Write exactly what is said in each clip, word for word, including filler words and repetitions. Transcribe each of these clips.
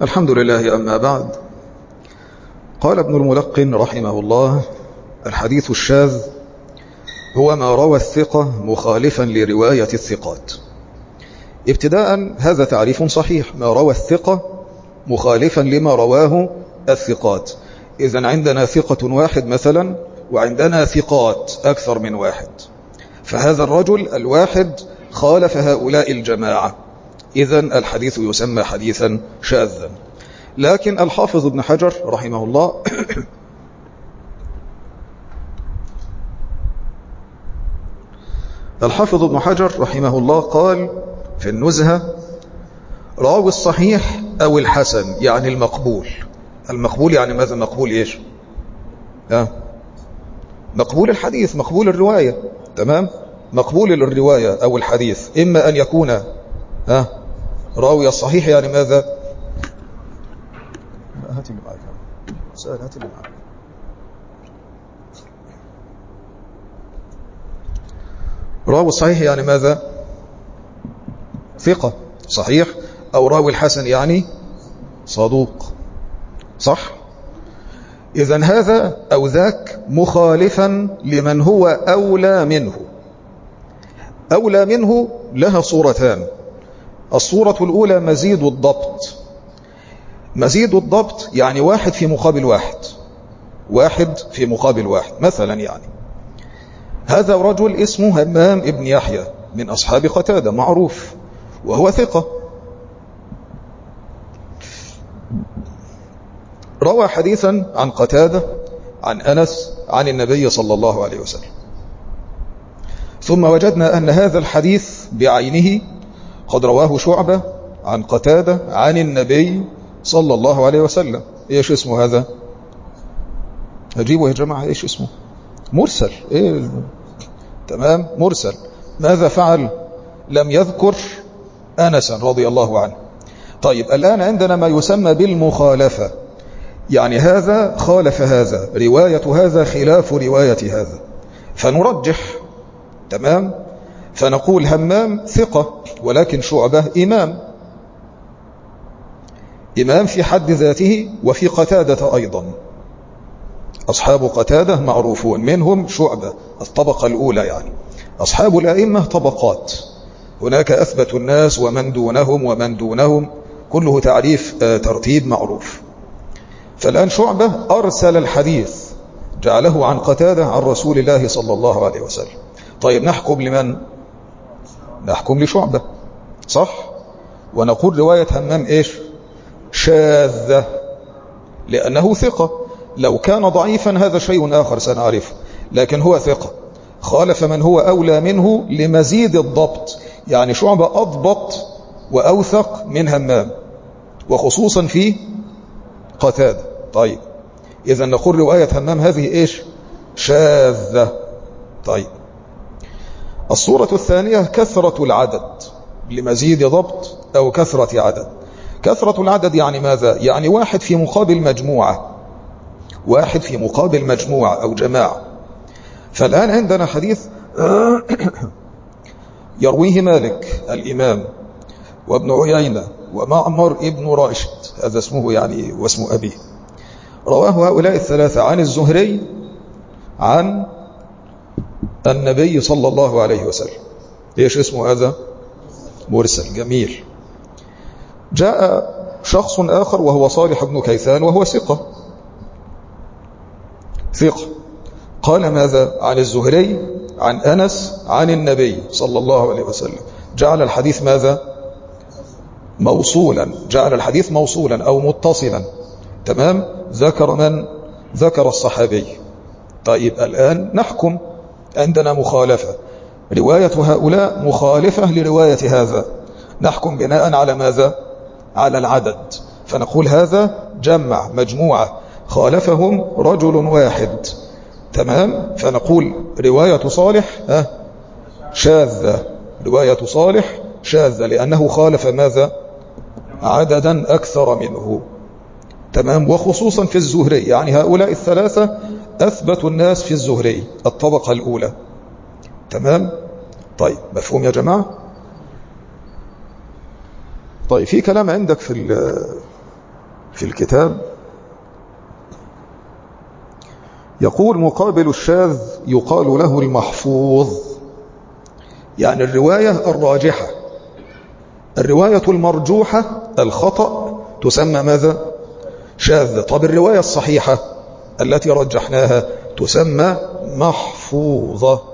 الحمد لله. أما بعد، قال ابن الملقن رحمه الله: الحديث الشاذ هو ما روى الثقة مخالفا لرواية الثقات. ابتداء هذا تعريف صحيح، ما روى الثقة مخالفا لما رواه الثقات. إذن عندنا ثقة واحد مثلا، وعندنا ثقات أكثر من واحد، فهذا الرجل الواحد خالف هؤلاء الجماعة، إذن الحديث يسمى حديثا شاذا. لكن الحافظ ابن حجر رحمه الله الحافظ ابن حجر رحمه الله قال في النزهة: راوي الصحيح أو الحسن، يعني المقبول. المقبول يعني ماذا؟ مقبول إيش؟ ها؟ مقبول الحديث، مقبول الرواية. تمام؟ مقبول الرواية أو الحديث إما أن يكون ها راوي الصحيح، يعني ماذا؟ هات اللي معك، سأل هات اللي معك. راوي الصحيح يعني ماذا؟ ثقة صحيح. أو راوي الحسن يعني صدوق، صح؟ إذن هذا أو ذاك مخالفا لمن هو أولى منه. أولى منه لها صورتان. الصورة الأولى مزيد الضبط. مزيد الضبط يعني واحد في مقابل واحد، واحد في مقابل واحد. مثلا يعني هذا رجل اسمه همام ابن يحيى من أصحاب قتادة، معروف، وهو ثقة، روى حديثا عن قتادة عن أنس عن النبي صلى الله عليه وسلم. ثم وجدنا أن هذا الحديث بعينه قد رواه شعبة عن قتادة عن النبي صلى الله عليه وسلم. ايش اسمه هذا؟ هجيبه يا جماعة، ايش اسمه؟ مرسل. إيه؟ تمام، مرسل. ماذا فعل؟ لم يذكر أنسا رضي الله عنه. طيب الآن عندنا ما يسمى بالمخالفة، يعني هذا خالف هذا، رواية هذا خلاف رواية هذا، فنرجح. تمام، فنقول همام ثقة، ولكن شعبة إمام، إمام في حد ذاته، وفي قتادة أيضا. أصحاب قتادة معروفون، منهم شعبة الطبقة الأولى، يعني أصحاب الأئمة طبقات، هناك أثبت الناس ومن دونهم ومن دونهم، كله تعريف ترتيب معروف. فالآن شعبة أرسل الحديث، جعله عن قتادة عن رسول الله صلى الله عليه وسلم. طيب نحكم لمن؟ نحكم لشعبة، صح؟ ونقول رواية همام إيش؟ شاذة، لأنه ثقة. لو كان ضعيفا هذا شيء آخر سنعرفه، لكن هو ثقة، خالف من هو أولى منه لمزيد الضبط، يعني شعبة أضبط وأوثق من همام، وخصوصا في قتادة. طيب إذا نقول رواية همام هذه إيش؟ شاذة. طيب الصورة الثانية كثرة العدد، لمزيد ضبط أو كثرة عدد. كثرة العدد يعني ماذا؟ يعني واحد في مقابل مجموعة، واحد في مقابل مجموعة أو جماعة. فالآن عندنا حديث يرويه مالك الإمام وابن عيينة ومعمر ابن راشد، هذا اسمه يعني واسم أبيه، رواه هؤلاء الثلاثة عن الزهري عن النبي صلى الله عليه وسلم. ايش اسمه هذا؟ مرسل. جميل. جاء شخص آخر وهو صالح بن كيسان وهو ثقة، ثقة، قال ماذا؟ عن الزهري عن أنس عن النبي صلى الله عليه وسلم. جعل الحديث ماذا؟ موصولا، جعل الحديث موصولا أو متصلا. تمام، ذكر من؟ ذكر الصحابي. طيب الآن نحكم، عندنا مخالفة، رواية هؤلاء مخالفة لرواية هذا، نحكم بناء على ماذا؟ على العدد. فنقول هذا جمع، مجموعة، خالفهم رجل واحد. تمام، فنقول رواية صالح شاذة، رواية صالح شاذة، لأنه خالف ماذا؟ عددا أكثر منه. تمام، وخصوصا في الزهري، يعني هؤلاء الثلاثة أثبت الناس في الزهري الطبقة الأولى. تمام. طيب مفهوم يا جماعة؟ طيب في كلام عندك في في الكتاب يقول مقابل الشاذ يقال له المحفوظ، يعني الرواية الراجحة. الرواية المرجوحة الخطأ تسمى ماذا؟ شاذ. طب الرواية الصحيحة التي رجحناها تسمى محفوظة.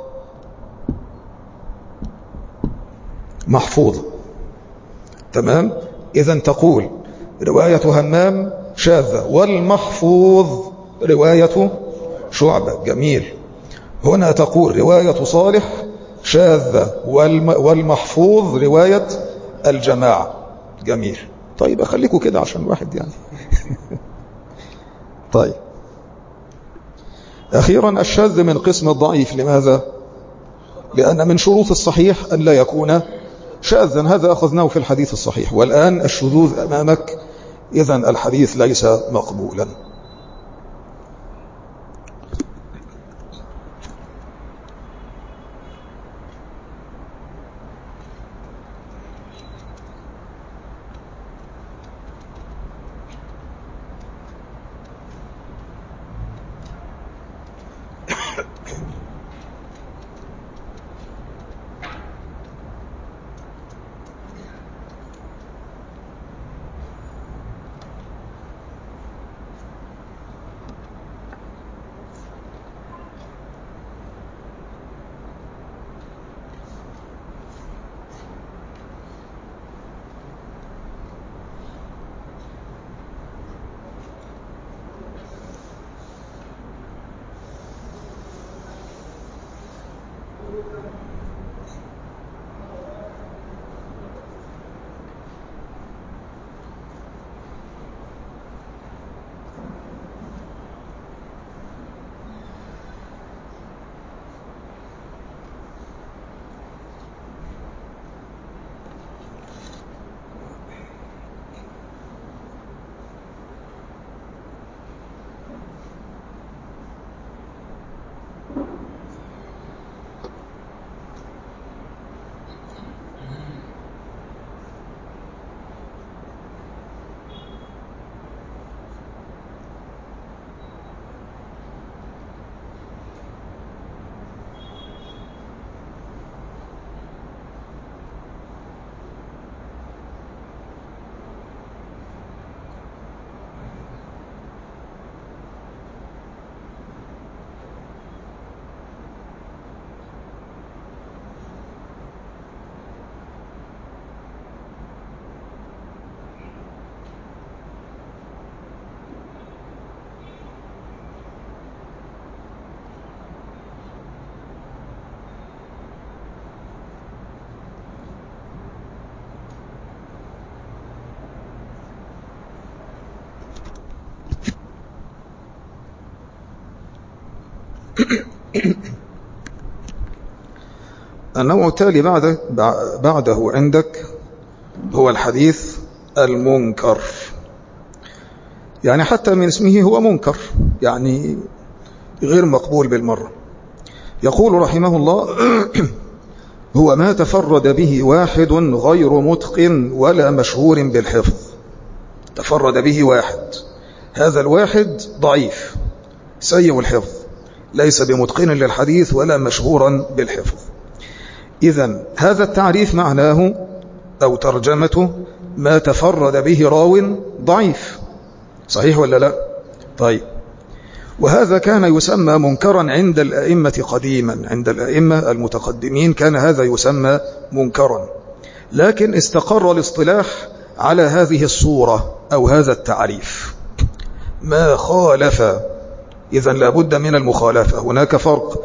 محفوظة، تمام. إذن تقول رواية همام شاذة، والمحفوظ رواية شعبة. جميل. هنا تقول رواية صالح شاذة، والمحفوظ رواية الجماعة. جميل. طيب أخليكم كده عشان الواحد يعني طيب. أخيرا الشاذ من قسم الضعيف. لماذا؟ لأن من شروط الصحيح أن لا يكون شاذا. هذا أخذناه في الحديث الصحيح، والآن الشذوذ أمامك، إذن الحديث ليس مقبولا. النوع التالي بعد بعده عندك هو الحديث المنكر. يعني حتى من اسمه هو منكر، يعني غير مقبول بالمرة. يقول رحمه الله هو ما تفرد به واحد غير متقن ولا مشهور بالحفظ. تفرد به واحد، هذا الواحد ضعيف سيء الحفظ، ليس بمتقن للحديث ولا مشهورا بالحفظ. إذن هذا التعريف معناه أو ترجمته ما تفرد به راو ضعيف. صحيح ولا لا؟ طيب. وهذا كان يسمى منكرا عند الأئمة قديما، عند الأئمة المتقدمين كان هذا يسمى منكرا، لكن استقر الاصطلاح على هذه الصورة أو هذا التعريف ما خالف. إذن لابد من المخالفة. هناك فرق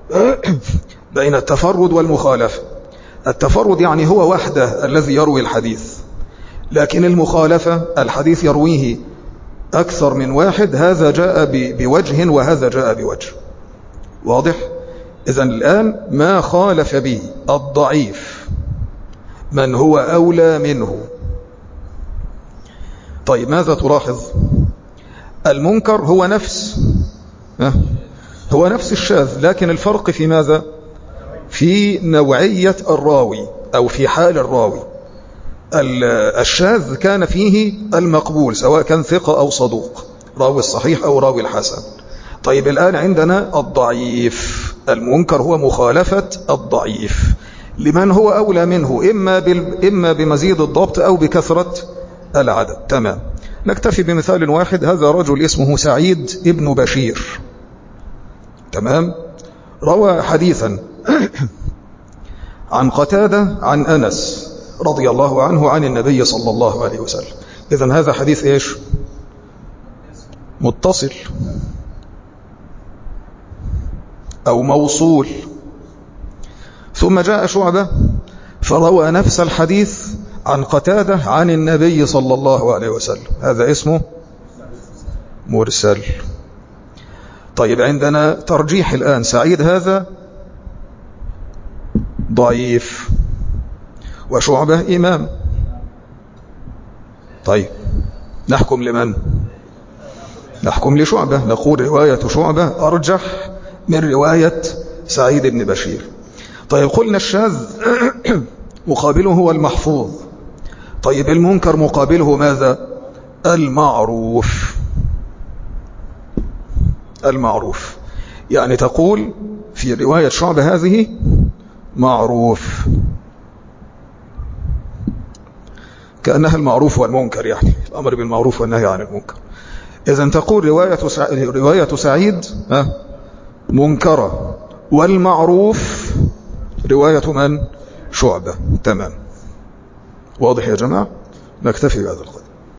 بين التفرد والمخالفة. التفرد يعني هو وحده الذي يروي الحديث، لكن المخالفة الحديث يرويه أكثر من واحد، هذا جاء بوجه وهذا جاء بوجه. واضح؟ إذن الآن ما خالف به الضعيف من هو أولى منه. طيب ماذا تلاحظ؟ المنكر هو نفس هو نفس الشاذ، لكن الفرق في ماذا؟ في نوعية الراوي أو في حال الراوي. الشاذ كان فيه المقبول سواء كان ثقة أو صدوق، راوي الصحيح أو راوي الحسن. طيب الآن عندنا الضعيف. المنكر هو مخالفة الضعيف لمن هو أولى منه، إما, بال... إما بمزيد الضبط أو بكثرة العدد. تمام. نكتفي بمثال واحد. هذا رجل اسمه سعيد ابن بشير، تمام، روى حديثا عن قتادة عن أنس رضي الله عنه عن النبي صلى الله عليه وسلم. إذن هذا حديث إيش؟ متصل أو موصول. ثم جاء شعبة فروى نفس الحديث عن قتادة عن النبي صلى الله عليه وسلم، هذا اسمه مرسل. طيب عندنا ترجيح الآن. سعيد هذا ضعيف وشعبة إمام. طيب نحكم لمن؟ نحكم لشعبة، نقول رواية شعبة أرجح من رواية سعيد بن بشير. طيب قلنا الشاذ مقابله هو المحفوظ. طيب المنكر مقابله ماذا؟ المعروف. المعروف يعني تقول في رواية شعبة هذه معروف، كأنها المعروف والمنكر، يعني الأمر بالمعروف والنهي عن المنكر. إذن تقول رواية رواية سعيد منكرة، والمعروف رواية من؟ شعبة. تمام، واضح يا جماعة؟ نكتفي بهذا القدر.